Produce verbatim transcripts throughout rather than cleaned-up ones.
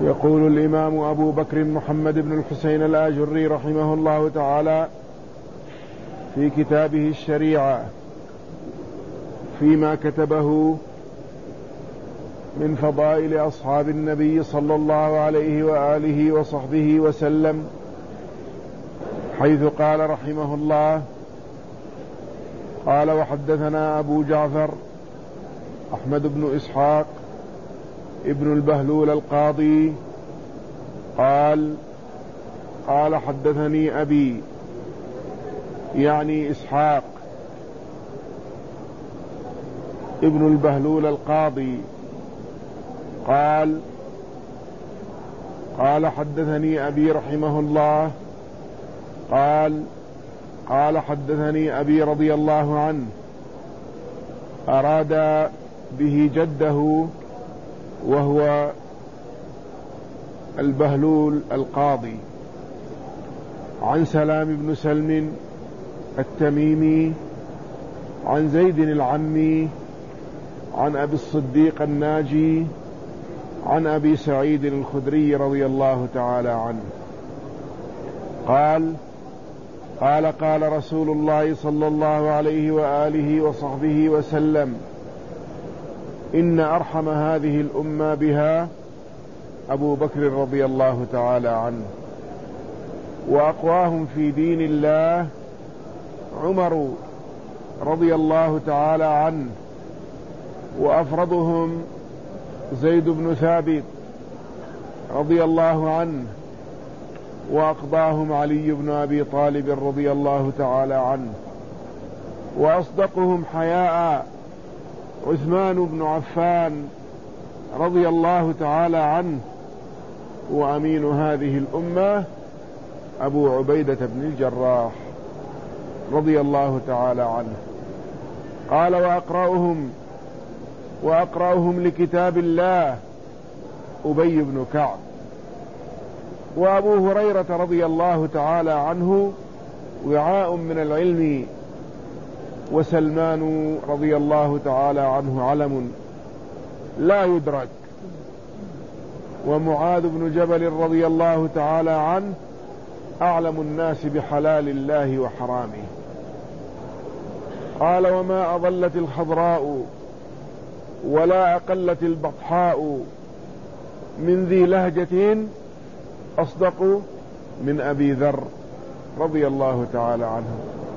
يقول الإمام أبو بكر محمد بن الحسين الآجري رحمه الله تعالى في كتابه الشريعة فيما كتبه من فضائل أصحاب النبي صلى الله عليه وآله وصحبه وسلم، حيث قال رحمه الله: قال وحدثنا أبو جعفر أحمد بن إسحاق ابن البهلول القاضي قال قال حدثني أبي، يعني إسحاق ابن البهلول القاضي قال قال حدثني أبي رحمه الله قال قال حدثني أبي رضي الله عنه، أراد به جده وهو البهلول القاضي، عن سلام بن سلم التميمي عن زيد العمي عن أبي الصديق الناجي عن أبي سعيد الخدري رضي الله تعالى عنه قال قال قال رسول الله صلى الله عليه وآله وصحبه وسلم: إن أرحم هذه الأمة بها أبو بكر رضي الله تعالى عنه، وأقواهم في دين الله عمر رضي الله تعالى عنه، وأفرضهم زيد بن ثابت رضي الله عنه، وأقضاهم علي بن أبي طالب رضي الله تعالى عنه، وأصدقهم حياء عثمان بن عفان رضي الله تعالى عنه، وأمين هذه الأمة أبو عبيدة بن الجراح رضي الله تعالى عنه. قال وأقرأهم وأقرأهم لكتاب الله أبي بن كعب، وأبو هريرة رضي الله تعالى عنه وعاء من العلم، وسلمان رضي الله تعالى عنه علم لا يدرك، ومعاذ بن جبل رضي الله تعالى عنه أعلم الناس بحلال الله وحرامه. قال وما أضلت الخضراء ولا أقلت البطحاء من ذي لهجة أصدق من أبي ذر رضي الله تعالى عنه.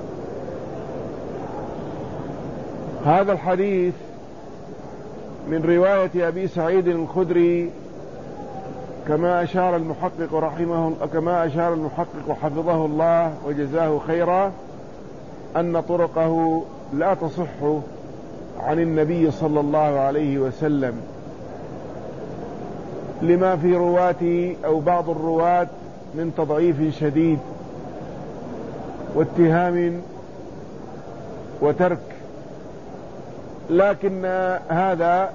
هذا الحديث من رواية أبي سعيد الخدري، كما أشار المحقق رحمه كما أشار المحقق حفظه الله وجزاه خيرا، أن طرقه لا تصح عن النبي صلى الله عليه وسلم، لما في رواة أو بعض الرواة من تضعيف شديد واتهام وترك، لكن هذا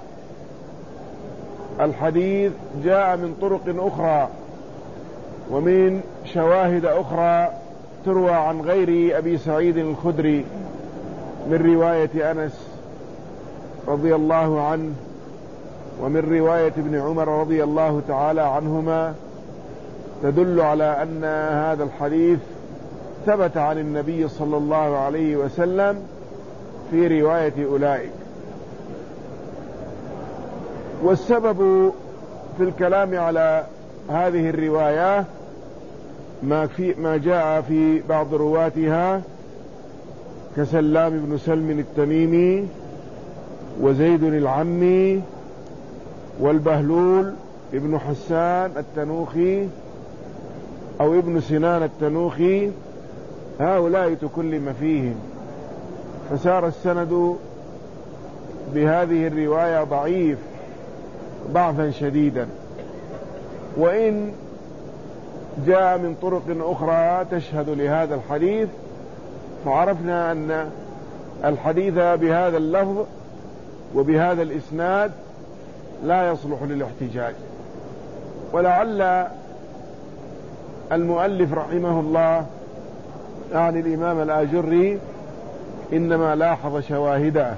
الحديث جاء من طرق أخرى ومن شواهد أخرى تروى عن غير أبي سعيد الخدري، من رواية أنس رضي الله عنه، ومن رواية ابن عمر رضي الله تعالى عنهما، تدل على أن هذا الحديث ثبت عن النبي صلى الله عليه وسلم في رواية أولئك. والسبب في الكلام على هذه الرواية ما, في ما جاء في بعض رواتها كسلام بن سلم التميمي وزيد العمي والبهلول ابن حسان التنوخي أو ابن سنان التنوخي، هؤلاء تكلم فيهم، فسار السند بهذه الرواية ضعيف ضعفا شديدا، وإن جاء من طرق أخرى تشهد لهذا الحديث، فعرفنا أن الحديث بهذا اللفظ وبهذا الإسناد لا يصلح للاحتجاج. ولعل المؤلف رحمه الله يعني الإمام الآجري إنما لاحظ شواهده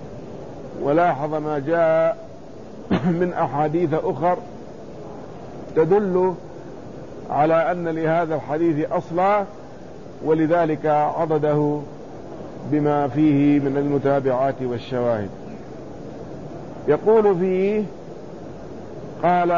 ولاحظ ما جاء من أحاديث أخر تدل على أن لهذا الحديث أصلا، ولذلك عضده بما فيه من المتابعات والشواهد. يقول فيه: قال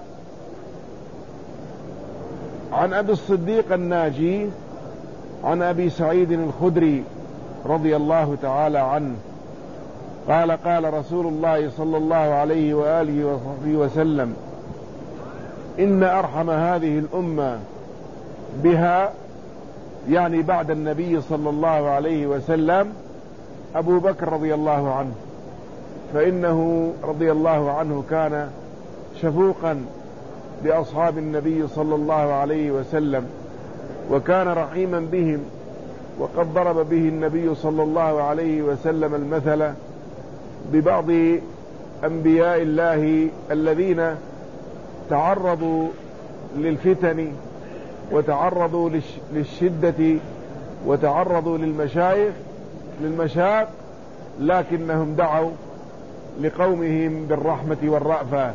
عن أبي الصديق الناجي عن أبي سعيد الخدري رضي الله تعالى عنه قال: قال رسول الله صلى الله عليه وآله وصحبه وسلم: إن أرحم هذه الأمة بها، يعني بعد النبي صلى الله عليه وسلم، أبو بكر رضي الله عنه، فإنه رضي الله عنه كان شفوقا بأصحاب النبي صلى الله عليه وسلم، وكان رحيما بهم، وقد ضرب به النبي صلى الله عليه وسلم المثل ببعض أنبياء الله الذين تعرضوا للفتن وتعرضوا للشدة وتعرضوا للمشايخ للمشاق، لكنهم دعوا لقومهم بالرحمة والرأفة،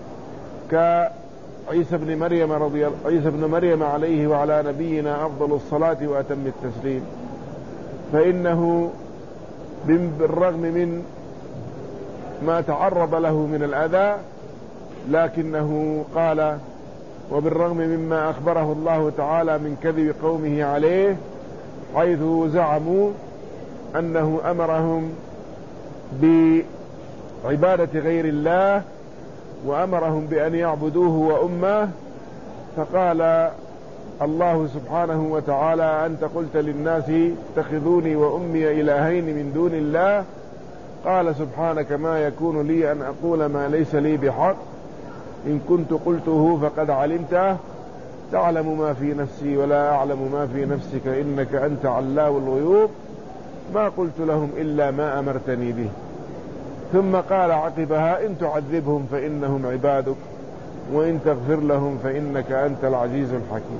كعيسى بن مريم رضي عيسى بن مريم عليه وعلى نبينا أفضل الصلاة وأتم التسليم، فإنه بالرغم من ما تعرض له من الأذى، لكنه قال: وبالرغم مما أخبره الله تعالى من كذب قومه عليه، حيث زعموا أنه أمرهم بعبادة غير الله وأمرهم بأن يعبدوه وأمه، فقال الله سبحانه وتعالى: أنت قلت للناس اتخذوني وأمي إلهين من دون الله، قال: سبحانك ما يكون لي أن أقول ما ليس لي بحق، إن كنت قلته فقد علمته، تعلم ما في نفسي ولا أعلم ما في نفسك، إنك أنت علام الغيوب، ما قلت لهم إلا ما أمرتني به. ثم قال عقبها: إن تعذبهم فإنهم عبادك، وإن تغفر لهم فإنك أنت العزيز الحكيم.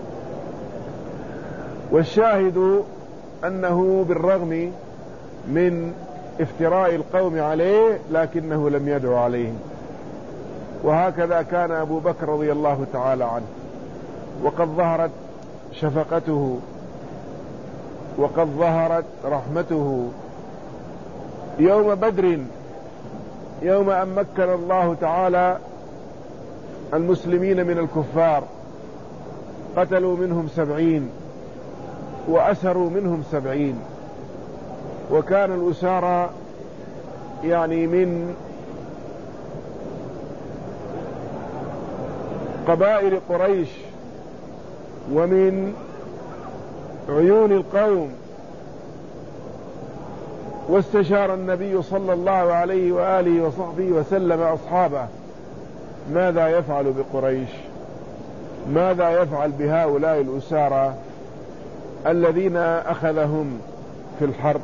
والشاهد أنه بالرغم من افتراء القوم عليه لكنه لم يدعو عليهم، وهكذا كان أبو بكر رضي الله تعالى عنه، وقد ظهرت شفقته وقد ظهرت رحمته يوم بدر، يوم أن مكن الله تعالى المسلمين من الكفار، قتلوا منهم سبعين وأسروا منهم سبعين، وكان الأسارى يعني من قبائل قريش ومن عيون القوم. واستشار النبي صلى الله عليه وآله وصحبه وسلم أصحابه: ماذا يفعل بقريش؟ ماذا يفعل بهؤلاء الأسارى الذين أخذهم في الحرب؟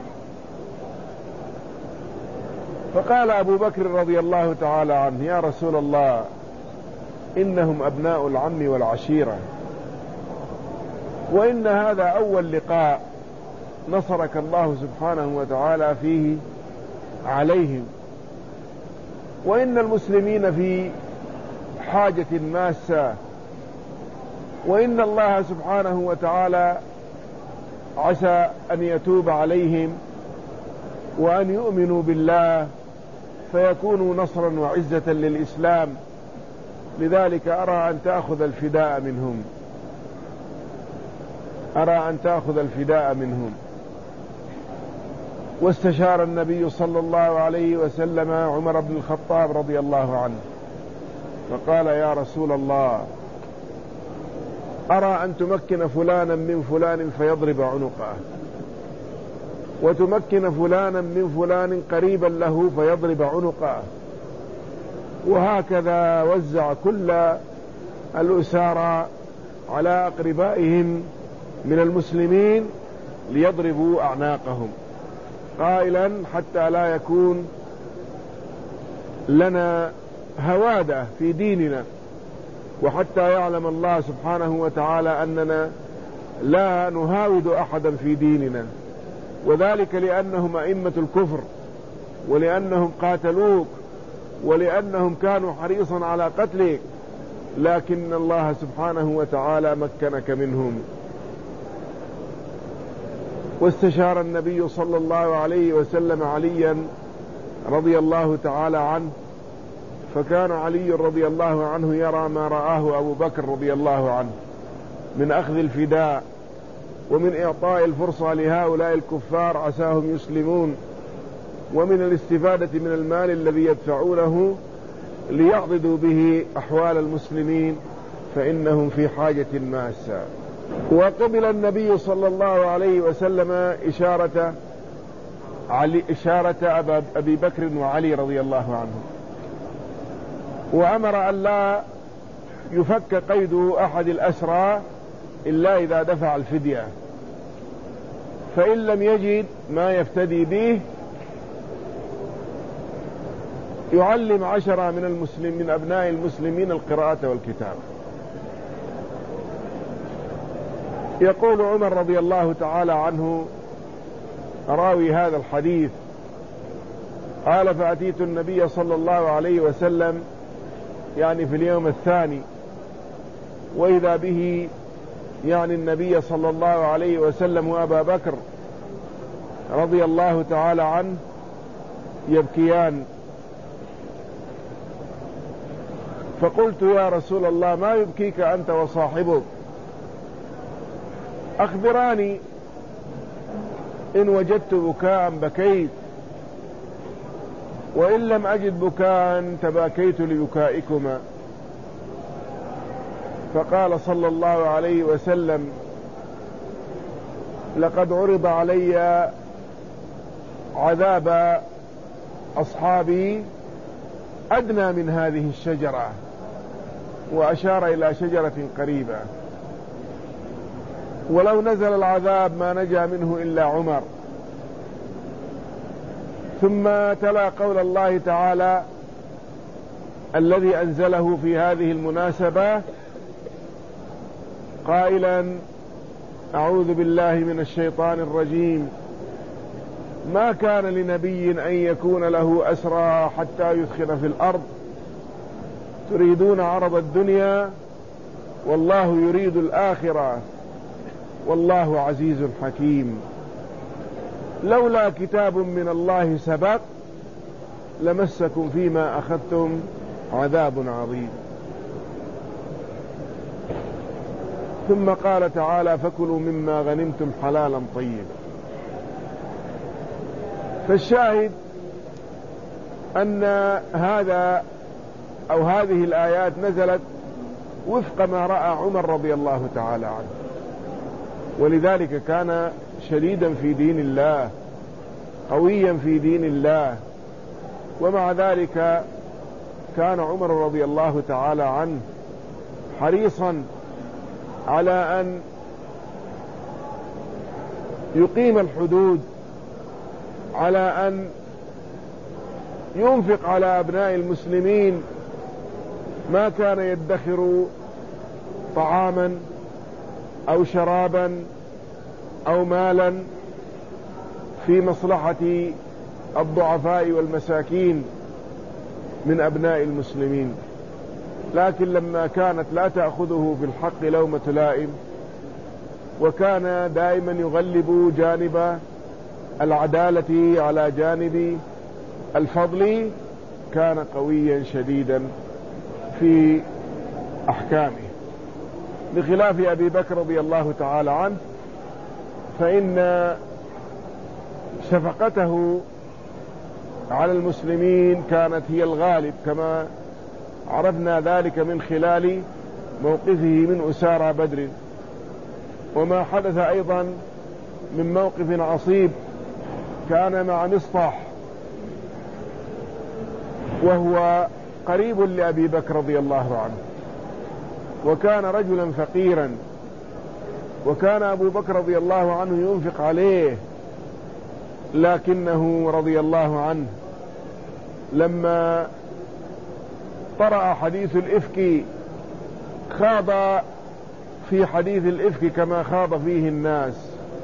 فقال أبو بكر رضي الله تعالى عنه: يا رسول الله، إنهم أبناء العم والعشيرة، وإن هذا أول لقاء نصرك الله سبحانه وتعالى فيه عليهم، وإن المسلمين في حاجة ماسة، وإن الله سبحانه وتعالى عسى أن يتوب عليهم وأن يؤمنوا بالله فيكونوا نصرا وعزة للإسلام، لذلك أرى أن تأخذ الفداء منهم أرى أن تأخذ الفداء منهم واستشار النبي صلى الله عليه وسلم عمر بن الخطاب رضي الله عنه، فقال: يا رسول الله، أرى أن تمكن فلانا من فلان فيضرب عنقه، وتمكن فلانا من فلان قريبا له فيضرب عنقه، وهكذا وزع كل الأسارى على أقربائهم من المسلمين ليضربوا أعناقهم، قائلا: حتى لا يكون لنا هوادة في ديننا، وحتى يعلم الله سبحانه وتعالى أننا لا نهاود أحدا في ديننا، وذلك لأنهم أئمة الكفر، ولأنهم قاتلوك، ولأنهم كانوا حريصا على قتلك، لكن الله سبحانه وتعالى مكنك منهم. واستشار النبي صلى الله عليه وسلم عليا رضي الله تعالى عنه، فكان علي رضي الله عنه يرى ما رآه أبو بكر رضي الله عنه من أخذ الفداء ومن إعطاء الفرصة لهؤلاء الكفار عساهم يسلمون، ومن الاستفادة من المال الذي يدفعونه ليعضدوا به أحوال المسلمين، فإنهم في حاجة ماسة. وقبل النبي صلى الله عليه وسلم إشارة علي إشارة أبي بكر وعلي رضي الله عنهم، وأمر أن لا يفك قيد أحد الأسرى إلا إذا دفع الفدية، فإن لم يجد ما يفتدي به يعلم عشرة من المسلم من أبناء المسلمين القراءة والكتابة. يقول عمر رضي الله تعالى عنه راوي هذا الحديث قال: فأتيت النبي صلى الله عليه وسلم يعني في اليوم الثاني، وإذا به يعني النبي صلى الله عليه وسلم وأبا بكر رضي الله تعالى عنه يبكيان، فقلت: يا رسول الله ما يبكيك أنت وصاحبك؟ أخبراني، إن وجدت بكاء بكيت، وإن لم أجد بكاء تباكيت لبكائكما. فقال صلى الله عليه وسلم: لقد عرض علي عذاب أصحابي أدنى من هذه الشجرة، وأشار إلى شجرة قريبة، ولو نزل العذاب ما نجا منه إلا عمر. ثم تلا قول الله تعالى الذي أنزله في هذه المناسبة قائلا: أعوذ بالله من الشيطان الرجيم، ما كان لنبي أن يكون له أسرى حتى يثخن في الأرض تريدون عرض الدنيا والله يريد الآخرة والله عزيز حكيم، لولا كتاب من الله سبق لمسكم فيما أخذتم عذاب عظيم. ثم قال تعالى: فكلوا مما غنمتم حلالا طيبا. فالشاهد أن هذا أو هذه الآيات نزلت وفق ما رأى عمر رضي الله تعالى عنه، ولذلك كان شديدا في دين الله، قويا في دين الله، ومع ذلك كان عمر رضي الله تعالى عنه حريصا على أن يقيم الحدود، على أن ينفق على أبناء المسلمين، ما كان يدخر طعاما أو شرابا أو مالا في مصلحة الضعفاء والمساكين من أبناء المسلمين، لكن لما كانت لا تأخذه في الحق لومة لائم، وكان دائما يغلب جانب العدالة على جانب الفضل، كان قويا شديدا في أحكامه، بخلاف أبي بكر رضي الله تعالى عنه، فإن شفقته على المسلمين كانت هي الغالب، كما عرفنا ذلك من خلال موقفه من أسارى بدر، وما حدث أيضا من موقف عصيب كان مع مصطح، وهو قريب لأبي بكر رضي الله عنه، وكان رجلا فقيرا، وكان أبو بكر رضي الله عنه ينفق عليه، لكنه رضي الله عنه لما طرأ حديث الإفك خاض في حديث الإفك كما خاض فيه الناس،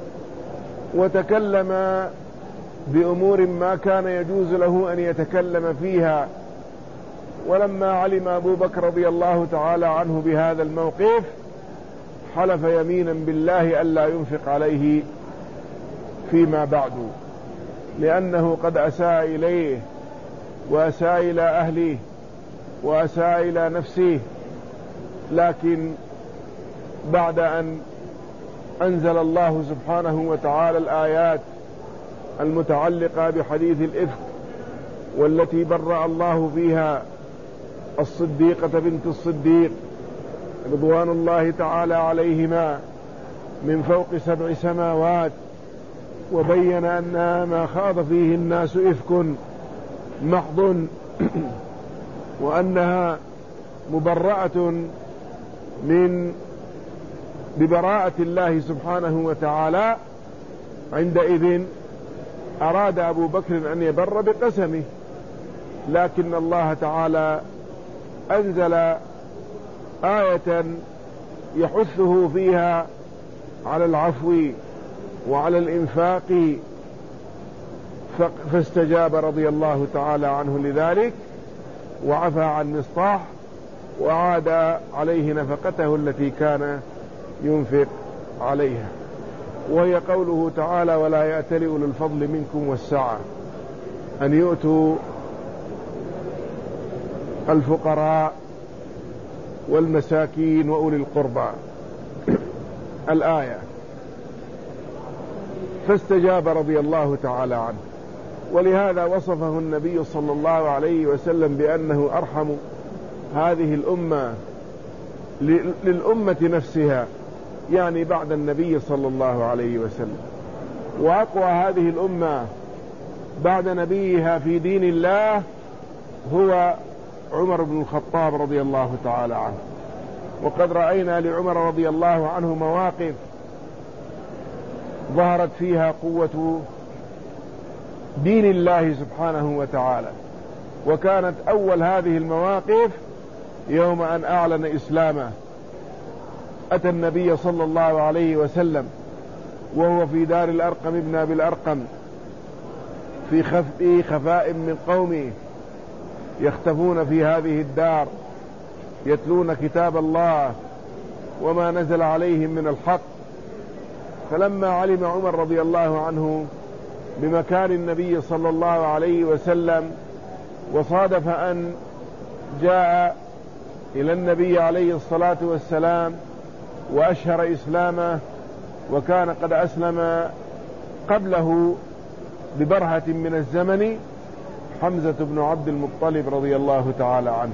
وتكلم بأمور ما كان يجوز له أن يتكلم فيها، ولما علم أبو بكر رضي الله تعالى عنه بهذا الموقف حلف يمينا بالله ألا ينفق عليه فيما بعد، لأنه قد أساء إليه وأساء إلى أهله وأساء إلى نفسه. لكن بعد أن أنزل الله سبحانه وتعالى الآيات المتعلقة بحديث الإفك والتي برأ الله فيها الصديقة بنت الصديق رضوان الله تعالى عليهما من فوق سبع سماوات، وبين أن ما خاض فيه الناس إفك محض وأنها مبرأة من ببراءة الله سبحانه وتعالى، عندئذ أراد أبو بكر أن يبر بقسمه، لكن الله تعالى أنزل آية يحثه فيها على العفو وعلى الإنفاق، فاستجاب رضي الله تعالى عنه لذلك وعفى عن مصطاح وعاد عليه نفقته التي كان ينفق عليها، وهي قوله تعالى: ولا يأتل أولو الفضل منكم والسعة أن يؤتوا الفقراء والمساكين وأولي القربى. الآية. فاستجاب رضي الله تعالى عنه، ولهذا وصفه النبي صلى الله عليه وسلم بأنه أرحم هذه الأمة للأمة نفسها، يعني بعد النبي صلى الله عليه وسلم. وأقوى هذه الأمة بعد نبيها في دين الله هو عمر بن الخطاب رضي الله تعالى عنه، وقد رأينا لعمر رضي الله عنه مواقف ظهرت فيها قوة دين الله سبحانه وتعالى، وكانت أول هذه المواقف يوم أن أعلن إسلامه. أتى النبي صلى الله عليه وسلم وهو في دار الأرقم ابن أبي الأرقم في خفاء من قومه يختفون في هذه الدار يتلون كتاب الله وما نزل عليهم من الحق. فلما علم عمر رضي الله عنه بمكان النبي صلى الله عليه وسلم، وصادف أن جاء إلى النبي عليه الصلاة والسلام وأشهر إسلامه، وكان قد أسلم قبله ببرهة من الزمن حمزة بن عبد المطلب رضي الله تعالى عنه.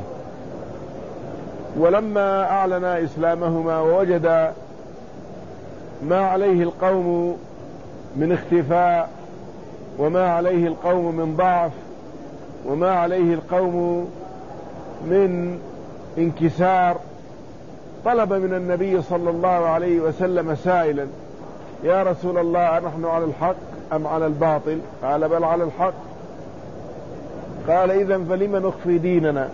ولما أعلن إسلامهما ووجد ما عليه القوم من اختفاء وما عليه القوم من ضعف وما عليه القوم من انكسار، طلب من النبي صلى الله عليه وسلم سائلا: يا رسول الله، أنحن على الحق أم على الباطل؟ قال: بل على الحق. قال: إذن فلم نخفي ديننا؟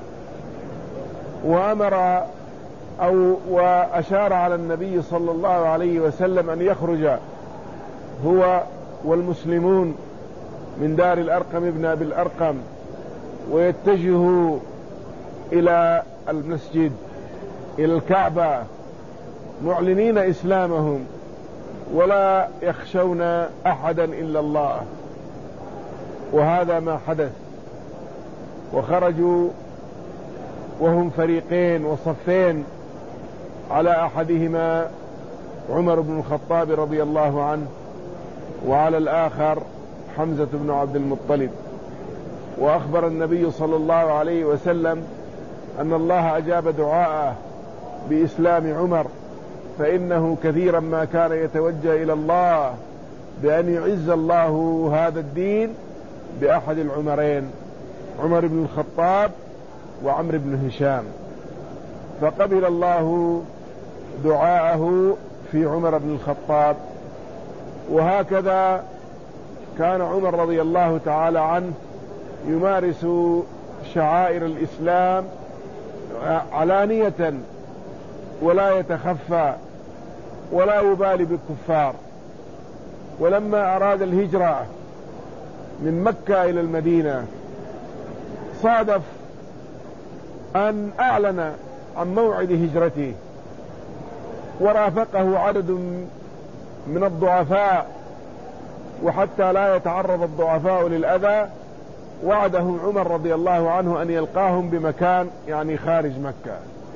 وأمر أو وأشار على النبي صلى الله عليه وسلم أن يخرج هو والمسلمون من دار الأرقم ابن أبي الأرقم ويتجهوا إلى المسجد إلى الكعبة معلنين إسلامهم ولا يخشون أحدا إلا الله. وهذا ما حدث، وخرجوا وهم فريقين وصفين، على أحدهما عمر بن الخطاب رضي الله عنه، وعلى الآخر حمزة بن عبد المطلب. وأخبر النبي صلى الله عليه وسلم أن الله أجاب دعاءه بإسلام عمر، فإنه كثيرا ما كان يتوجه إلى الله بأن يعز الله هذا الدين بأحد العمرين، عمر بن الخطاب وعمر بن هشام، فقبل الله دعاءه في عمر بن الخطاب. وهكذا كان عمر رضي الله تعالى عنه يمارس شعائر الإسلام علانية ولا يتخفى ولا يبالي بالكفار. ولما أراد الهجرة من مكة إلى المدينة صادف أن أعلن عن موعد هجرته، ورافقه عدد من الضعفاء، وحتى لا يتعرض الضعفاء للأذى وعده عمر رضي الله عنه أن يلقاهم بمكان يعني خارج مكة.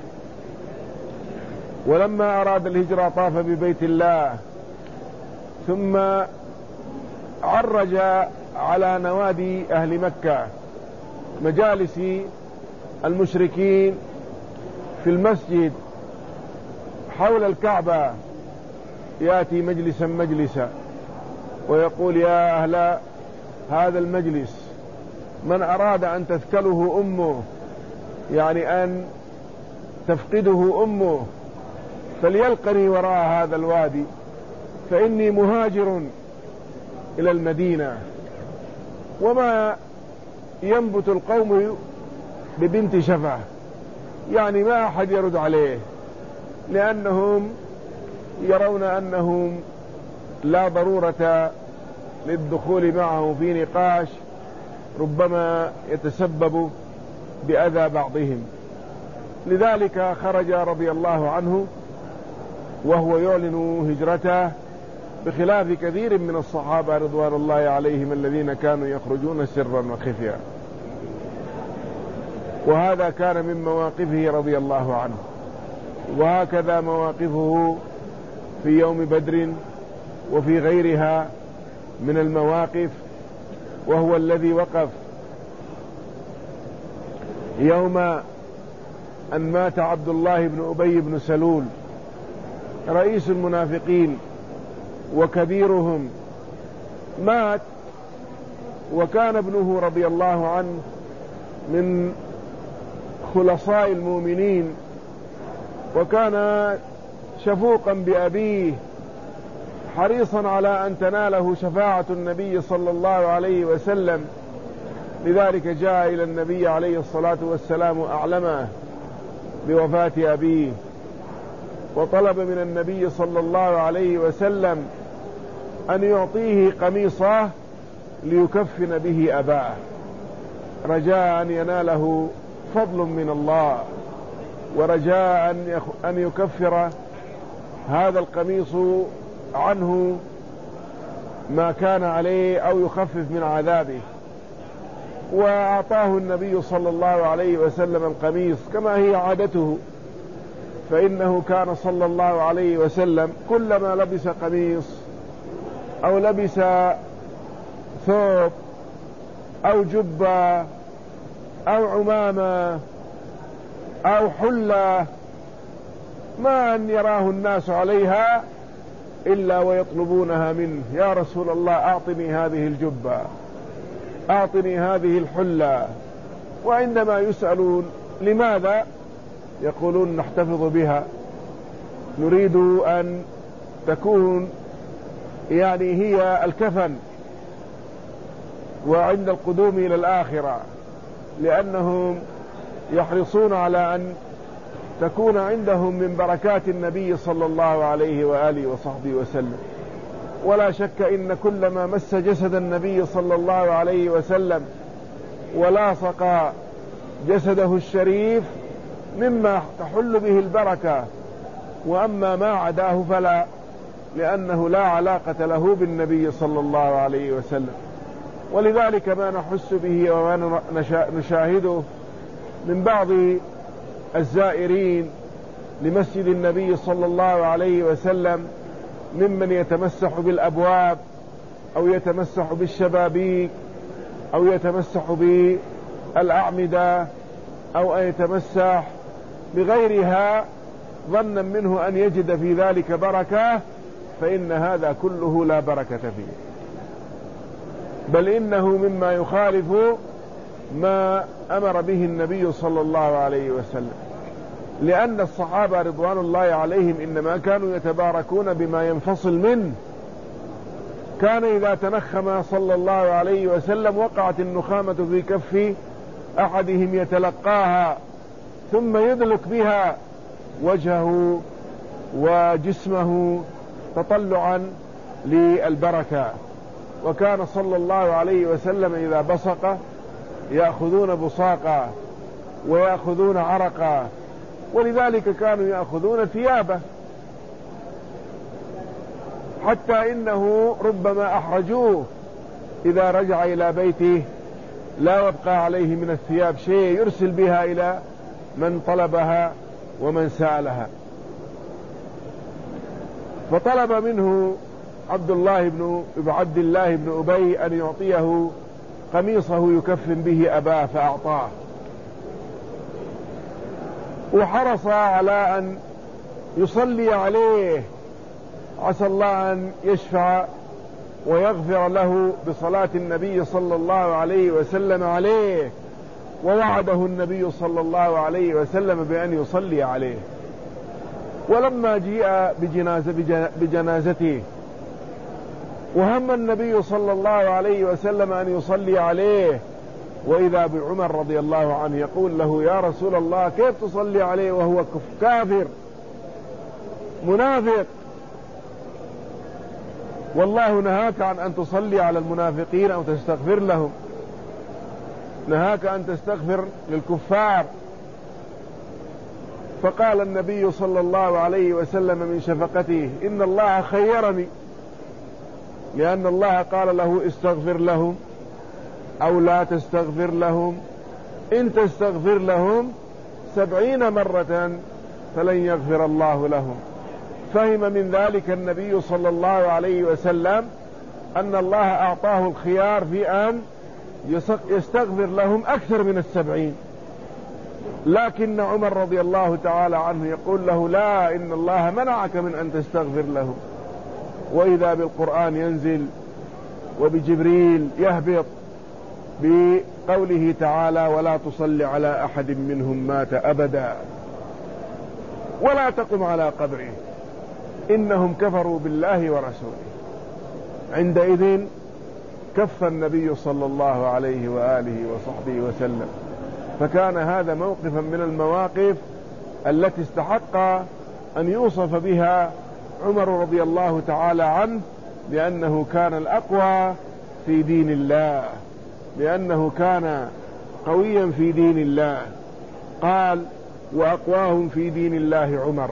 ولما أراد الهجرة طاف ببيت الله، ثم عرج على نوادي أهل مكة، مجالس المشركين في المسجد حول الكعبة، يأتي مجلسا مجلسا ويقول: يا أهل هذا المجلس، من أراد أن تثكله أمه، يعني أن تفقده أمه، فليلقني وراء هذا الوادي، فإني مهاجر إلى المدينة. وما ينبت القوم ببنت شفة، يعني ما أحد يرد عليه، لأنهم يرون أنهم لا ضرورة للدخول معه في نقاش ربما يتسبب بأذى بعضهم. لذلك خرج رضي الله عنه وهو يعلن هجرته، بخلاف كثير من الصحابة رضوان الله عليهم الذين كانوا يخرجون سرا وخفيا. وهذا كان من مواقفه رضي الله عنه. وهكذا مواقفه في يوم بدر وفي غيرها من المواقف، وهو الذي وقف يوم أن مات عبد الله بن أبي بن سلول رئيس المنافقين وكبيرهم، مات، وكان ابنه رضي الله عنه من خلصاء المؤمنين، وكان شفوقا بأبيه، حريصا على أن تناله شفاعة النبي صلى الله عليه وسلم. لذلك جاء إلى النبي عليه الصلاة والسلام أعلمه بوفاة أبيه، وطلب من النبي صلى الله عليه وسلم أن يعطيه قميصه ليكفن به أباه، رجاء أن يناله فضل من الله، ورجاء أن يكفر هذا القميص عنه ما كان عليه أو يخفف من عذابه. وأعطاه النبي صلى الله عليه وسلم القميص كما هي عادته، فإنه كان صلى الله عليه وسلم كلما لبس قميص أو لبس ثوب أو جبة أو عمامة أو حلة، ما أن يراه الناس عليها إلا ويطلبونها منه: يا رسول الله أعطني هذه الجبة، أعطني هذه الحلة. وعندما يسألون لماذا، يقولون: نحتفظ بها، نريد أن تكون يعني هي الكفن وعند القدوم إلى الآخرة، لأنهم يحرصون على أن تكون عندهم من بركات النبي صلى الله عليه وآله وصحبه وسلم. ولا شك إن كل ما مس جسد النبي صلى الله عليه وسلم ولاصق جسده الشريف مما تحل به البركة، وأما ما عداه فلا، لأنه لا علاقة له بالنبي صلى الله عليه وسلم. ولذلك ما نحس به وما نشاهده من بعض الزائرين لمسجد النبي صلى الله عليه وسلم ممن يتمسح بالأبواب أو يتمسح بالشبابيك أو يتمسح بالأعمدة أو أن يتمسح بغيرها ظنا منه أن يجد في ذلك بركة، فإن هذا كله لا بركة فيه، بل إنه مما يخالف ما أمر به النبي صلى الله عليه وسلم. لأن الصحابة رضوان الله عليهم إنما كانوا يتباركون بما ينفصل منه. كان إذا تنخم صلى الله عليه وسلم وقعت النخامة في كف أحدهم يتلقاها ثم يدلك بها وجهه وجسمه تطلعا للبركة. وكان صلى الله عليه وسلم إذا بصق يأخذون بصاقه ويأخذون عرقه، ولذلك كانوا يأخذون ثيابه، حتى إنه ربما أحرجوه إذا رجع إلى بيته لا يبقى عليه من الثياب شيء يرسل بها إلى من طلبها ومن سألها. فطلب منه عبد الله بن عبد الله بن أبي أن يعطيه قميصه يكفن به أباه، فأعطاه، وحرص على أن يصلي عليه عسى الله أن يشفع ويغفر له بصلاة النبي صلى الله عليه وسلم عليه، ووعده النبي صلى الله عليه وسلم بأن يصلي عليه. ولما جيء بجنازة بجنازته وهم النبي صلى الله عليه وسلم أن يصلي عليه، وإذا بعمر رضي الله عنه يقول له: يا رسول الله، كيف تصلي عليه وهو كافر منافق؟ والله نهاك عن أن تصلي على المنافقين أو تستغفر لهم، نهاك أن تستغفر للكفار. فقال النبي صلى الله عليه وسلم من شفقته: إن الله خيرني، لأن الله قال له: استغفر لهم أو لا تستغفر لهم، إن تستغفر لهم سبعين مرة فلن يغفر الله لهم. فهم من ذلك النبي صلى الله عليه وسلم أن الله أعطاه الخيار في أن يستغفر لهم أكثر من السبعين. لكن عمر رضي الله تعالى عنه يقول له: لا، إن الله منعك من أن تستغفر لهم. وإذا بالقرآن ينزل وبجبريل يهبط بقوله تعالى: ولا تصل على أحد منهم مات أبدا ولا تقم على قبره إنهم كفروا بالله ورسوله. عندئذ كف النبي صلى الله عليه وآله وصحبه وسلم. فكان هذا موقفا من المواقف التي استحق أن يوصف بها عمر رضي الله تعالى عنه، لأنه كان الأقوى في دين الله، لأنه كان قويا في دين الله. قال: وأقواهم في دين الله عمر.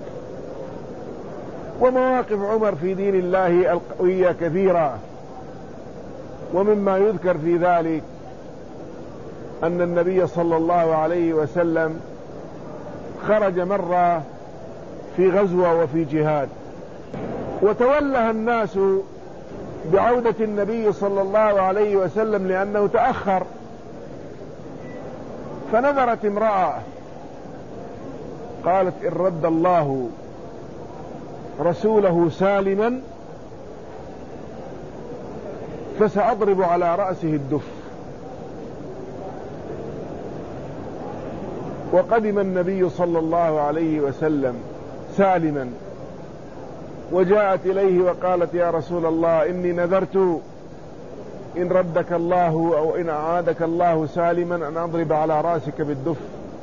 ومواقف عمر في دين الله القوية كثيرة، ومما يذكر في ذلك أن النبي صلى الله عليه وسلم خرج مرة في غزوة وفي جهاد، وتوله الناس بعودة النبي صلى الله عليه وسلم لأنه تأخر. فنظرت امرأة قالت: إن رد الله رسوله سالما فسأضرب على رأسه الدف. وقدم النبي صلى الله عليه وسلم سالما، وجاءت إليه وقالت: يا رسول الله، إني نذرت إن ردك الله أو إن أعادك الله سالما أن أضرب على رأسك بالدف.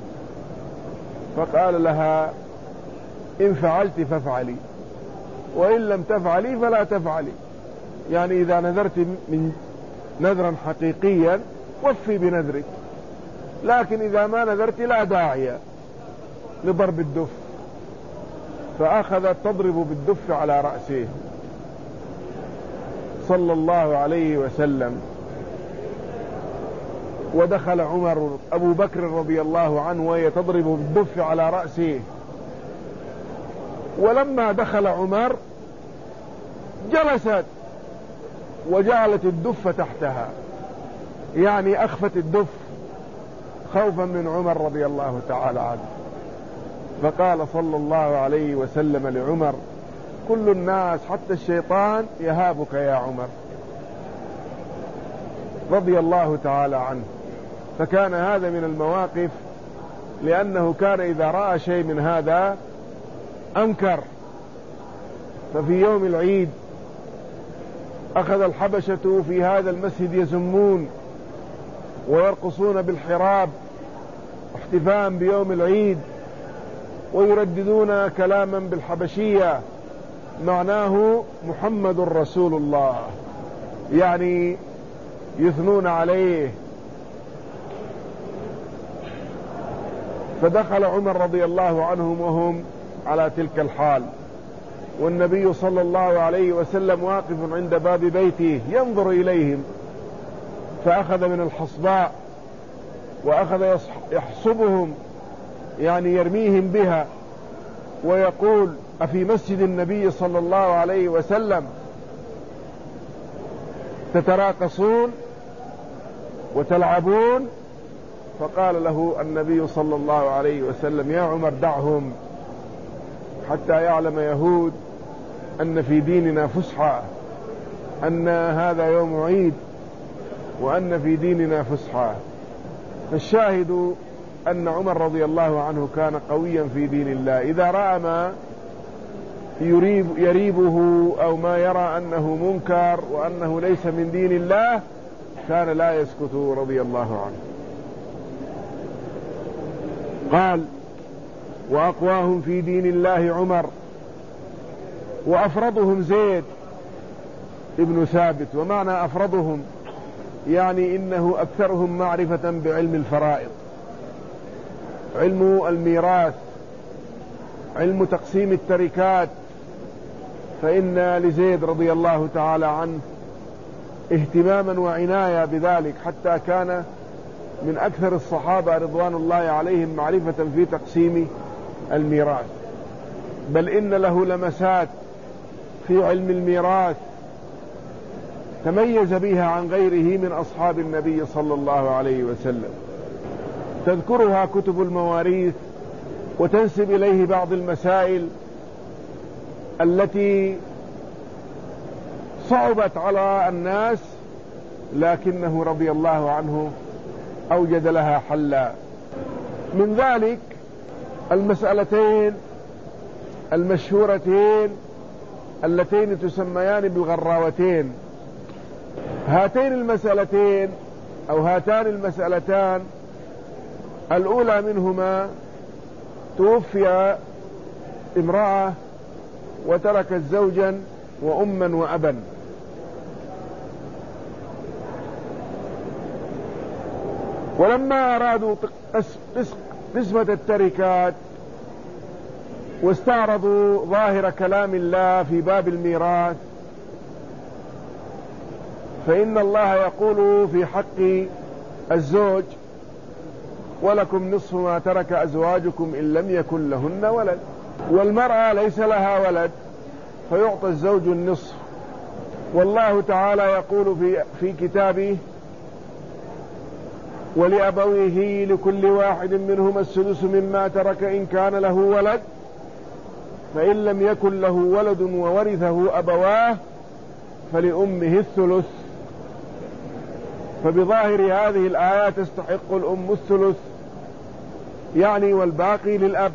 فقال لها: إن فعلت فافعلي، وإن لم تفعلي فلا تفعلي. يعني إذا نذرت من نذرا حقيقيا وفي بنذرك، لكن إذا ما نذرت لا داعي لضرب الدف. فأخذت تضرب بالدف على رأسه صلى الله عليه وسلم. ودخل عمر أبو بكر رضي الله عنه وهي تضرب بالدف على رأسه. ولما دخل عمر جلست وجعلت الدف تحتها، يعني أخفت الدف خوفا من عمر رضي الله تعالى عنه. فقال صلى الله عليه وسلم لعمر: كل الناس حتى الشيطان يهابك يا عمر، رضي الله تعالى عنه. فكان هذا من المواقف، لأنه كان إذا رأى شيء من هذا أنكر. ففي يوم العيد أخذ الحبشة في هذا المسجد يزمون ويرقصون بالحراب احتفاء بيوم العيد، ويرددون كلاما بالحبشية معناه محمد رسول الله، يعني يثنون عليه. فدخل عمر رضي الله عنهم وهم على تلك الحال، والنبي صلى الله عليه وسلم واقف عند باب بيته ينظر إليهم، فأخذ من الحصباء وأخذ يحصبهم، يعني يرميهم بها، ويقول: أفي مسجد النبي صلى الله عليه وسلم تتراقصون وتلعبون؟ فقال له النبي صلى الله عليه وسلم: يا عمر دعهم حتى يعلم يهود أن في ديننا فسحة، أن هذا يوم عيد، وأن في ديننا فسحة. فالشاهد أن عمر رضي الله عنه كان قويا في دين الله، إذا رأى ما يريب يريبه أو ما يرى أنه منكر وأنه ليس من دين الله كان لا يسكت رضي الله عنه. قال: وأقواهم في دين الله عمر، وأفرضهم زيد ابن ثابت. ومعنى أفرضهم يعني إنه أكثرهم معرفة بعلم الفرائض، علم الميراث، علم تقسيم التركات، فإن لزيد رضي الله تعالى عنه اهتماما وعناية بذلك، حتى كان من أكثر الصحابة رضوان الله عليهم معرفة في تقسيم الميراث، بل إن له لمسات في علم الميراث تميز بها عن غيره من أصحاب النبي صلى الله عليه وسلم، تذكرها كتب المواريث وتنسب إليه بعض المسائل التي صعبت على الناس، لكنه رضي الله عنه أوجد لها حلا. من ذلك المسألتين المشهورتين اللتين تسميان بالغراوتين. هاتين المسألتين أو هاتان المسألتان الأولى منهما: توفي امرأة وتركت زوجا وأما وأبا، ولما أرادوا قسمة التركات واستعرضوا ظاهر كلام الله في باب الميراث، فإن الله يقول في حق الزوج: ولكم نصف ما ترك أزواجكم إن لم يكن لهن ولد، والمرأة ليس لها ولد فيعطى الزوج النصف. والله تعالى يقول في, في كتابه: ولأبويه لكل واحد منهما السدس مما ترك إن كان له ولد، فإن لم يكن له ولد وورثه أبواه فلأمه الثلث. فبظاهر هذه الآيات تستحق الأم الثلث، يعني والباقي للأب.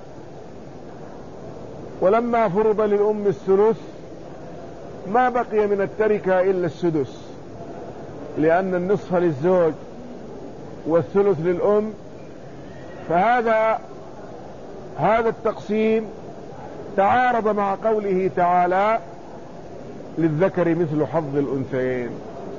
ولما فرض للأم الثلث ما بقي من التركة إلا السدس، لأن النصف للزوج والثلث للأم. فهذا هذا التقسيم تعارض مع قوله تعالى: للذكر مثل حظ الأنثيين،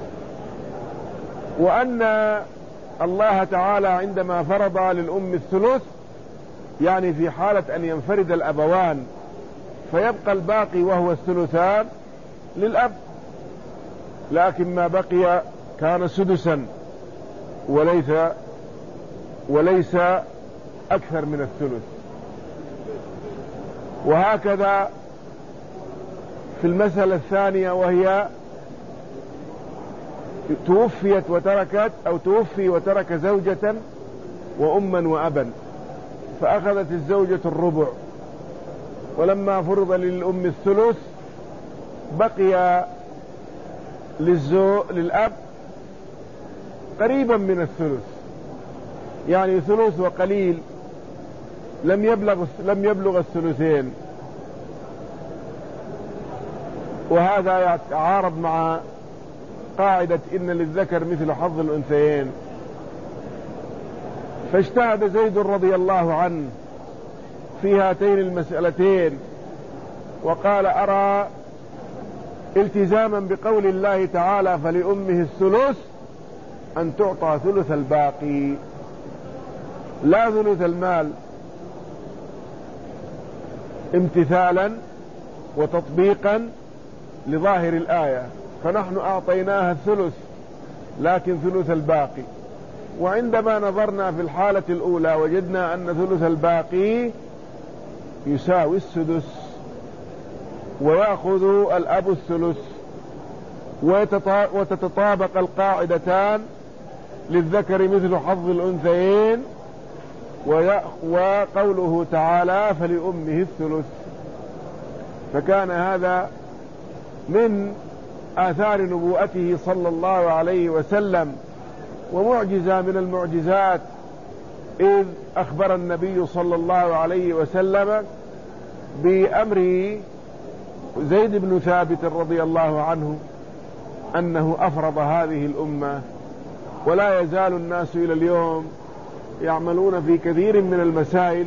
وأن الله تعالى عندما فرض للأم الثلث يعني في حالة أن ينفرد الأبوان فيبقى الباقي وهو الثلثان للأب، لكن ما بقي كان سدسا وليس وليس أكثر من الثلث. وهكذا في المسألة الثانية، وهي توفيت وتركت أو توفي وترك زوجة وأما وأبا، فأخذت الزوجة الربع، ولما فرض للأم الثلث بقي للزو للأب قريبا من الثلث، يعني ثلث وقليل، لم يبلغ لم يبلغ الثلثين. وهذا يتعارض مع قاعدة إن للذكر مثل حظ الأنثيين. فاجتهد زيد رضي الله عنه في هاتين المسألتين، وقال: أرى التزاما بقول الله تعالى: فلأمه الثلث، أن تعطى ثلث الباقي، لا ثلث المال، امتثالا وتطبيقا لظاهر الآية. فنحن أعطيناها الثلث لكن ثلث الباقي. وعندما نظرنا في الحالة الأولى وجدنا أن ثلث الباقي يساوي السدس، ويأخذ الأب الثلث، وتتطابق القاعدتان للذكر مثل حظ الأنثيين، وقوله تعالى فلأمه الثلث. فكان هذا من آثار نبوءته صلى الله عليه وسلم، ومعجزة من المعجزات، إذ أخبر النبي صلى الله عليه وسلم بأمر زيد بن ثابت رضي الله عنه أنه أفرض هذه الأمة. ولا يزال الناس إلى اليوم يعملون في كثير من المسائل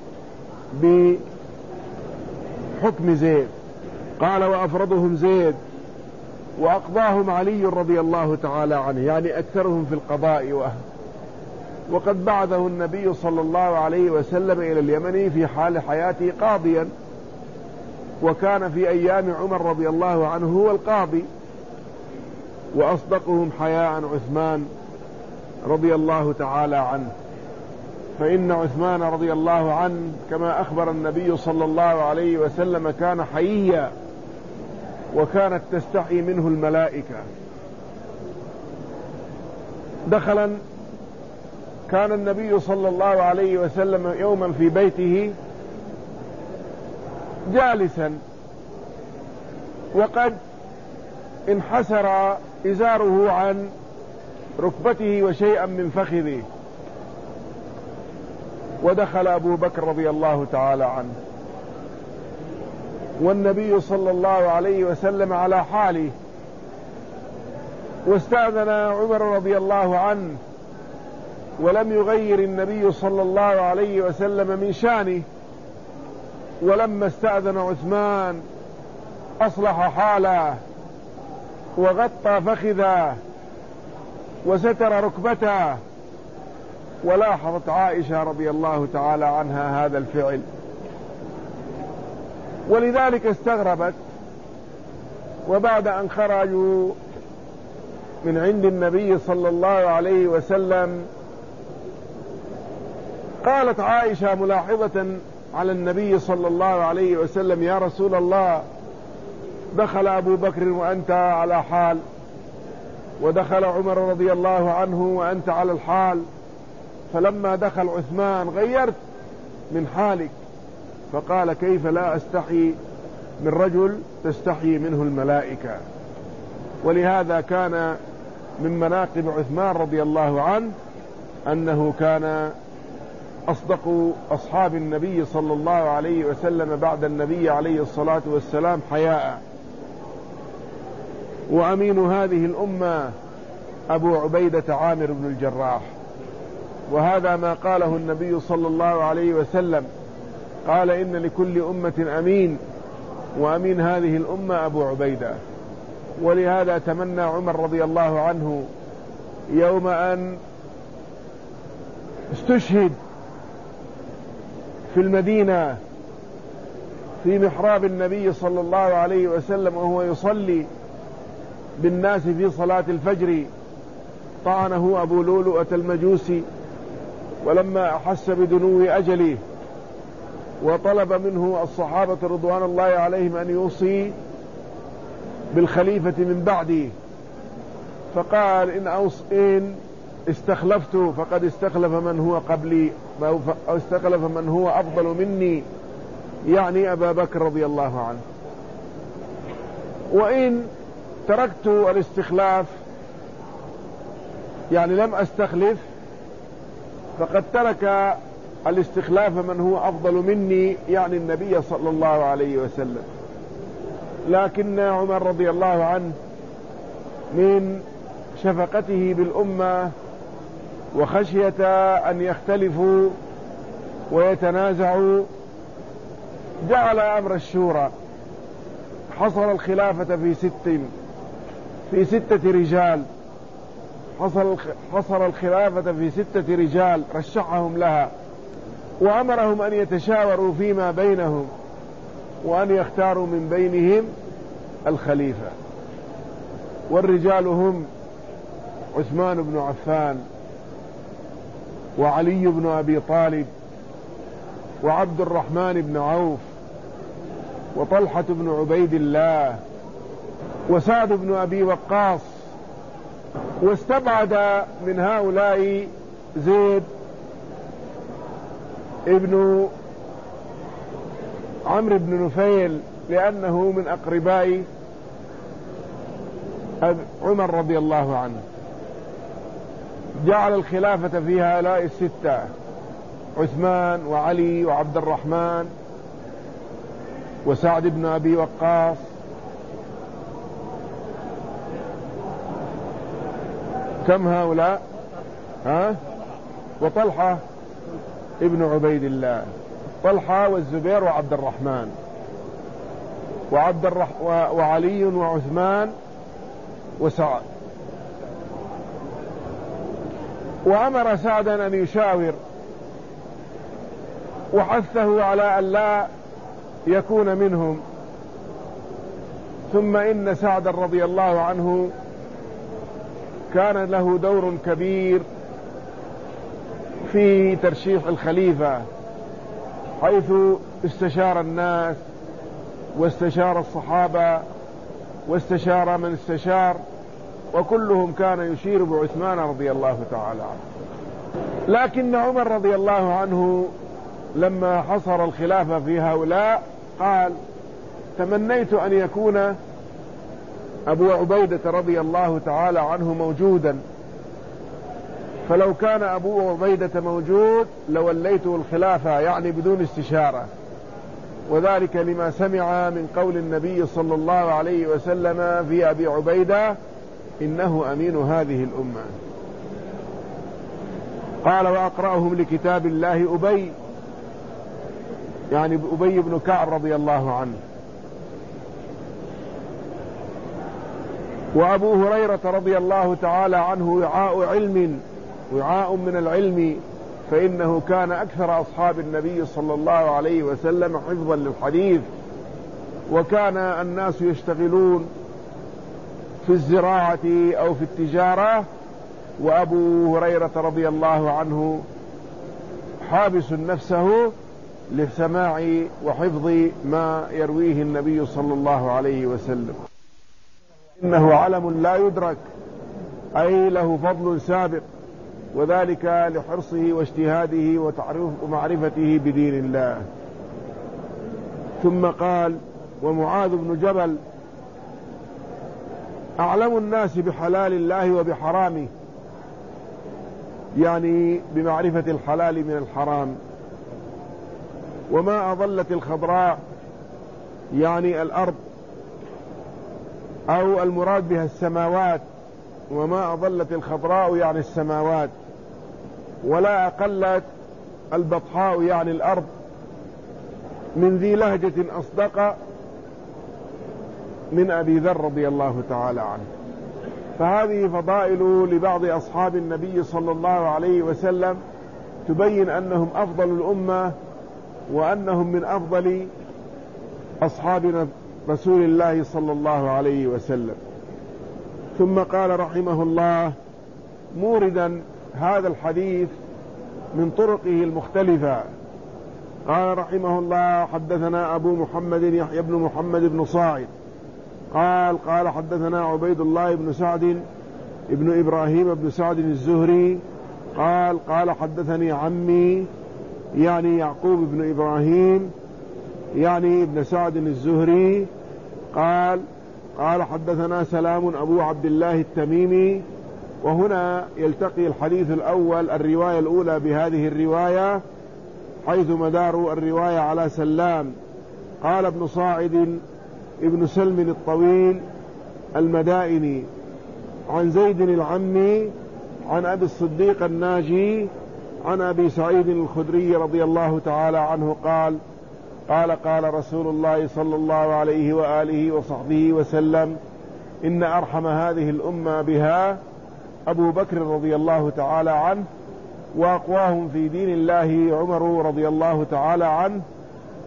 بحكم زيد. قال وأفرضهم زيد وأقضاهم علي رضي الله تعالى عنه، يعني أكثرهم في القضاء وأهل. وقد بعثه النبي صلى الله عليه وسلم إلى اليمن في حال حياته قاضيا، وكان في أيام عمر رضي الله عنه هو القاضي. وأصدقهم حياء عثمان رضي الله تعالى عنه، فإن عثمان رضي الله عنه كما أخبر النبي صلى الله عليه وسلم كان حييا، وكانت تستحي منه الملائكة. دخلا كان النبي صلى الله عليه وسلم يوما في بيته جالسا، وقد انحسر إزاره عن ركبته وشيئا من فخذه، ودخل أبو بكر رضي الله تعالى عنه، والنبي صلى الله عليه وسلم على حاله. واستأذن عمر رضي الله عنه، ولم يغير النبي صلى الله عليه وسلم من شانه. ولما استأذن عثمان أصلح حاله وغطى فخذه وستر ركبته. ولاحظت عائشة رضي الله تعالى عنها هذا الفعل، ولذلك استغربت. وبعد أن خرجوا من عند النبي صلى الله عليه وسلم قالت عائشة ملاحظة على النبي صلى الله عليه وسلم يا رسول الله، دخل أبو بكر وأنت على حال، ودخل عمر رضي الله عنه وأنت على الحال، فلما دخل عثمان غيرت من حالك. فقال كيف لا أستحي من رجل تستحي منه الملائكة. ولهذا كان من مناقب عثمان رضي الله عنه أنه كان أصدق أصحاب النبي صلى الله عليه وسلم بعد النبي عليه الصلاة والسلام حياء. وأمين هذه الأمة أبو عبيدة عامر بن الجراح، وهذا ما قاله النبي صلى الله عليه وسلم، قال إن لكل أمة أمين، وأمين هذه الأمة أبو عبيدة. ولهذا تمنى عمر رضي الله عنه يوم أن استشهد في المدينة في محراب النبي صلى الله عليه وسلم وهو يصلي بالناس في صلاة الفجر، طعنه أبو لؤلؤة المجوسي، ولما أحس بدنو أجله وطلب منه الصحابة رضوان الله عليهم أن يوصي بالخليفة من بعده، فقال إن, أوص إن استخلفت فقد استخلف من هو قبلي أو استخلف من هو أفضل مني، يعني أبا بكر رضي الله عنه. وإن تركت الاستخلاف يعني لم أستخلف فقد ترك الاستخلاف من هو أفضل مني، يعني النبي صلى الله عليه وسلم. لكن عمر رضي الله عنه من شفقته بالأمة وخشية أن يختلفوا ويتنازعوا جعل أمر الشورى، حصل الخلافة في ست في ستة رجال، حصل حصل الخلافة في ستة رجال رشحهم لها، وأمرهم أن يتشاوروا فيما بينهم وأن يختاروا من بينهم الخليفة. والرجال هم عثمان بن عفان، وعلي بن أبي طالب، وعبد الرحمن بن عوف، وطلحة بن عبيد الله، وسعد بن أبي وقاص. واستبعد من هؤلاء زيد ابن عمرو بن نفيل لأنه من أقرباء عمر رضي الله عنه. جعل الخلافة في هؤلاء الستة: عثمان وعلي وعبد الرحمن وسعد بن أبي وقاص كم هؤلاء؟ ها؟ وطلحة ابن عبيد الله. طلحة والزبير وعبد الرحمن وعبد الرح... وعلي وعثمان وسعد. وأمر سعدا أن يشاور وحثه على أن لا يكون منهم. ثم إن سعدا رضي الله عنه كان له دور كبير في ترشيح الخليفة، حيث استشار الناس واستشار الصحابة واستشار من استشار، وكلهم كان يشير بعثمان رضي الله تعالى عنه. لكن عمر رضي الله عنه لما حصر الخلافة في هؤلاء قال: تمنيت أن يكون أبو عبيدة رضي الله تعالى عنه موجودا، فلو كان أبو عبيدة موجود لوليته الخلافة، يعني بدون استشارة، وذلك لما سمع من قول النبي صلى الله عليه وسلم في أبي عبيدة: إنه أمين هذه الأمة. قال: وأقرأهم لكتاب الله أبي، يعني أبي بن كعب رضي الله عنه. وأبو هريرة رضي الله تعالى عنه وعاء علم، وعاء من العلم، فإنه كان أكثر أصحاب النبي صلى الله عليه وسلم حفظا للحديث، وكان الناس يشتغلون في الزراعة أو في التجارة، وأبو هريرة رضي الله عنه حابس نفسه لسماع وحفظ ما يرويه النبي صلى الله عليه وسلم. إنه علم لا يدرك، أي له فضل سابق، وذلك لحرصه واجتهاده ومعرفته بدين الله. ثم قال: ومعاذ بن جبل أعلم الناس بحلال الله وبحرامه، يعني بمعرفة الحلال من الحرام. وما أضلت الخضراء، يعني الأرض، أو المراد بها السماوات، وما أضلت الخضراء يعني السماوات، ولا أقلت البطحاء يعني الأرض من ذي لهجة أصدق من أبي ذر رضي الله تعالى عنه. فهذه فضائل لبعض أصحاب النبي صلى الله عليه وسلم تبين أنهم أفضل الأمة، وأنهم من أفضل أصحاب رسول الله صلى الله عليه وسلم. ثم قال رحمه الله موردا هذا الحديث من طرقه المختلفة، قال رحمه الله: حدثنا أبو محمد يحيى بن محمد بن صاعد قال قال حدثنا عبيد الله بن سعد ابن إبراهيم بن سعد الزهري قال قال حدثني عمي، يعني يعقوب بن إبراهيم يعني ابن سعد الزهري قال قال حدثنا سلام أبو عبد الله التميمي. وهنا يلتقي الحديث الأول الرواية الأولى بهذه الرواية، حيث مدار الرواية على سلام. قال ابن صاعد ابن سلم الطويل المدائني عن زيد العمي عن أبي الصديق الناجي عن أبي سعيد الخدري رضي الله تعالى عنه قال قال قال رسول الله صلى الله عليه وآله وصحبه وسلم: إن أرحم هذه الأمة بها أبو بكر رضي الله تعالى عنه، وأقواهم في دين الله عمر رضي الله تعالى عنه،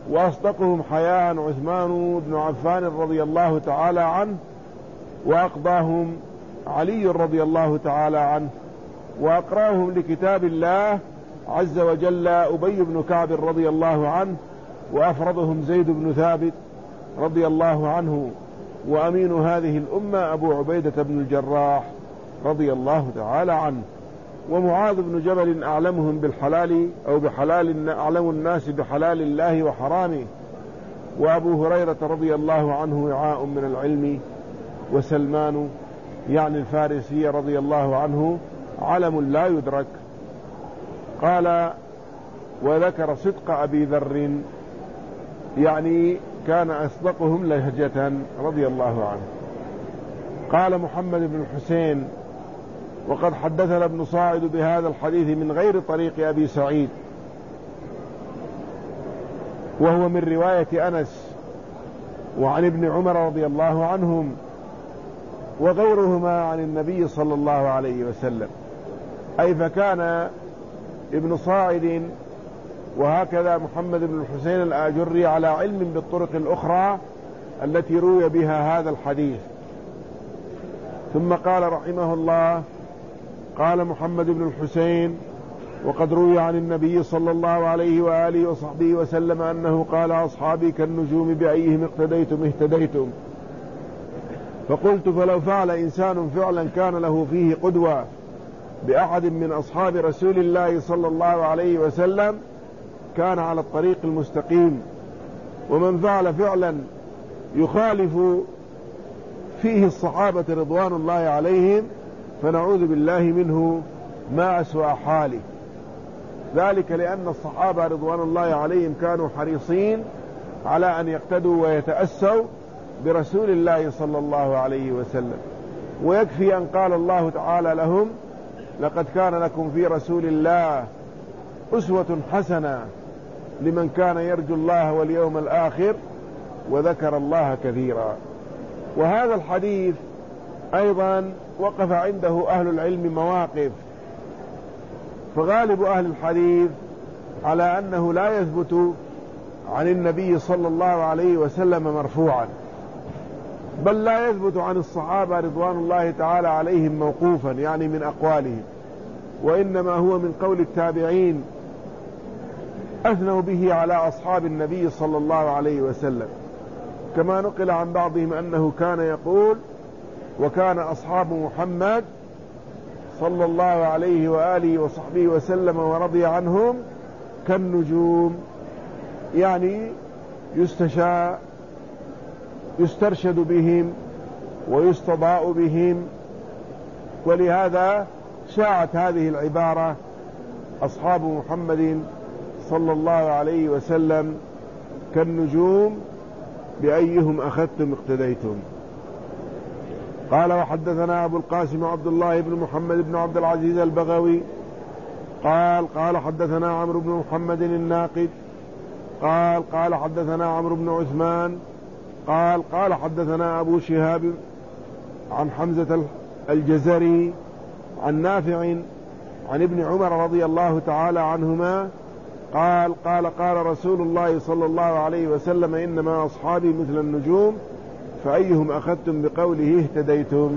وأصدقهم حياء عثمان بن عفان رضي الله تعالى عنه، وأقضاهم علي رضي الله تعالى عنه، وأقرأهم لكتاب الله عز وجل أبي بن كعب رضي الله عنه، وأفرضهم زيد بن ثابت رضي الله عنه، وأمين هذه الأمة أبو عبيدة بن الجراح رضي الله تعالى عنه، ومعاذ بن جبل أعلمهم بالحلال أو بحلال أعلم الناس بحلال الله وحرامه، وأبو هريرة رضي الله عنه وعاء من العلم، وسلمان يعني الفارسي رضي الله عنه علم لا يدرك. قال وذكر صدق أبي ذر يعني كان أصدقهم لهجة رضي الله عنه. قال محمد بن الحسين وقد حدثنا ابن صاعد بهذا الحديث من غير طريق أبي سعيد، وهو من رواية أنس وعن ابن عمر رضي الله عنهم وغيرهما عن النبي صلى الله عليه وسلم، أي فكان ابن صاعد وهكذا محمد بن الحسين الآجري على علم بالطرق الأخرى التي روي بها هذا الحديث. ثم قال رحمه الله قال محمد بن الحسين وقد روي عن النبي صلى الله عليه وآله وصحبه وسلم أنه قال أصحابي كالنجوم بأيهم اقتديتم اهتديتم. فقلت فلو فعل إنسان فعلا كان له فيه قدوة بأحد من أصحاب رسول الله صلى الله عليه وسلم كان على الطريق المستقيم، ومن فعل فعلا يخالف فيه الصحابة رضوان الله عليهم فنعوذ بالله منه ما أسوأ حاله. ذلك لأن الصحابة رضوان الله عليهم كانوا حريصين على أن يقتدوا ويتأسوا برسول الله صلى الله عليه وسلم، ويكفي أن قال الله تعالى لهم لقد كان لكم في رسول الله أسوة حسنة لمن كان يرجو الله واليوم الآخر وذكر الله كثيرا. وهذا الحديث أيضا وقف عنده أهل العلم مواقف، فغالب أهل الحديث على أنه لا يثبت عن النبي صلى الله عليه وسلم مرفوعا، بل لا يثبت عن الصحابة رضوان الله تعالى عليهم موقوفا يعني من أقوالهم، وإنما هو من قول التابعين أثنوا به على أصحاب النبي صلى الله عليه وسلم، كما نقل عن بعضهم أنه كان يقول وكان أصحاب محمد صلى الله عليه وآله وصحبه وسلم ورضي عنهم كالنجوم، يعني يستشاء يسترشد بهم ويستضاء بهم. ولهذا شاعت هذه العبارة أصحاب محمد صلى الله عليه وسلم كالنجوم بأيهم أخذتم اقتديتم. قال وحدثنا أبو القاسم عبد الله بن محمد بن عبد العزيز البغوي قال قال حدثنا عمرو بن محمد الناقد قال قال حدثنا عمرو بن عثمان قال قال حدثنا أبو شهاب عن حمزة الجزري عن نافع عن ابن عمر رضي الله تعالى عنهما قال قال قال رسول الله صلى الله عليه وسلم إنما أصحابي مثل النجوم فأيهم أخذتم بقوله اهتديتم.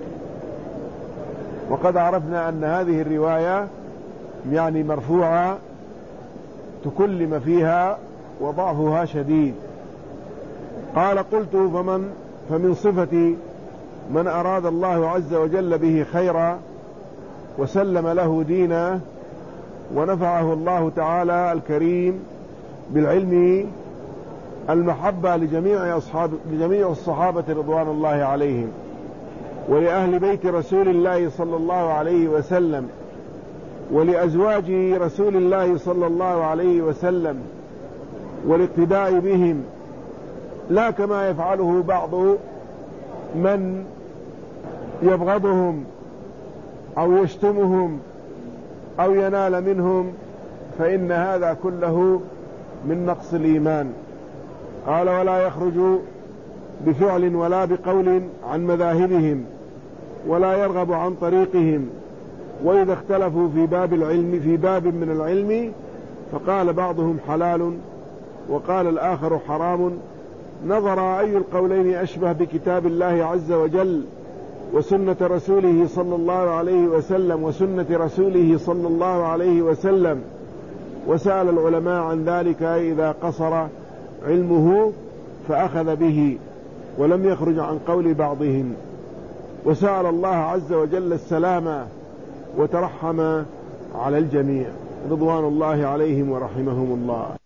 وقد عرفنا أن هذه الرواية يعني مرفوعة تكلم فيها وضعفها شديد. قال قلت فمن فمن صفة من أراد الله عز وجل به خيرا وسلم له دينا ونفعه الله تعالى الكريم بالعلم المحبة لجميع أصحاب لجميع الصحابة رضوان الله عليهم ولأهل بيت رسول الله صلى الله عليه وسلم ولأزواج رسول الله صلى الله عليه وسلم والاقتداء بهم، لا كما يفعله بعض من يبغضهم أو يشتمهم أو ينال منهم، فإن هذا كله من نقص الإيمان. قال ولا يخرج بفعل ولا بقول عن مذاهبهم ولا يرغب عن طريقهم، وإذا اختلفوا في باب العلم في باب من العلم فقال بعضهم حلال وقال الآخر حرام، نظر أي القولين أشبه بكتاب الله عز وجل وسنة رسوله صلى الله عليه وسلم وسنة رسوله صلى الله عليه وسلم، وسأل العلماء عن ذلك إذا قصر علمه فأخذ به ولم يخرج عن قول بعضهم، وسأل الله عز وجل السلامة وترحم على الجميع رضوان الله عليهم ورحمهم الله.